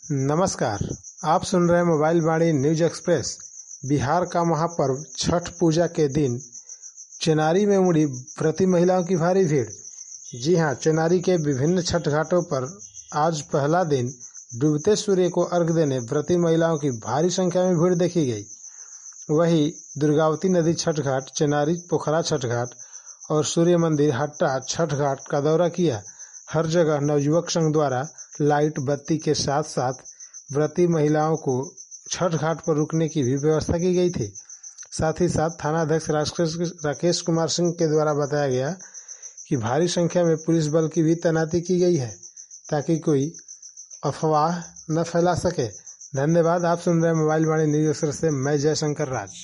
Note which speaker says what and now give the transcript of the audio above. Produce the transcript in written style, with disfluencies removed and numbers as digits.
Speaker 1: नमस्कार। आप सुन रहे हैं mobile Vani news express. Bihar का महापर्व छठ पूजा के दिन चेनारी में उमड़ी व्रती महिलाओं की भारी भीड़। जी हां, चेनारी के विभिन्न छठ घाटों पर आज पहला दिन डूबते सूर्य को अर्घ देने व्रती महिलाओं की भारी संख्या में भीड़ देखी गई। वहीं दुर्गावती नदी छठ घाट, चेनारी पोखरा छठ घाट और सूर्य मंदिर हट्टा छठ घाट का दौरा किया। हर जगह नवयुवक संघ द्वारा लाइट बत्ती के साथ साथ व्रती महिलाओं को छठ घाट पर रुकने की भी व्यवस्था की गई थी। साथ ही साथ थानाध्यक्ष राकेश कुमार सिंह के द्वारा बताया गया कि भारी संख्या में पुलिस बल की भी तैनाती की गई है ताकि कोई अफवाह न फैला सके। धन्यवाद। आप सुन रहे हैं मोबाइल वाणी न्यूज एक्सप्रेस से मैं जयशंकर राज।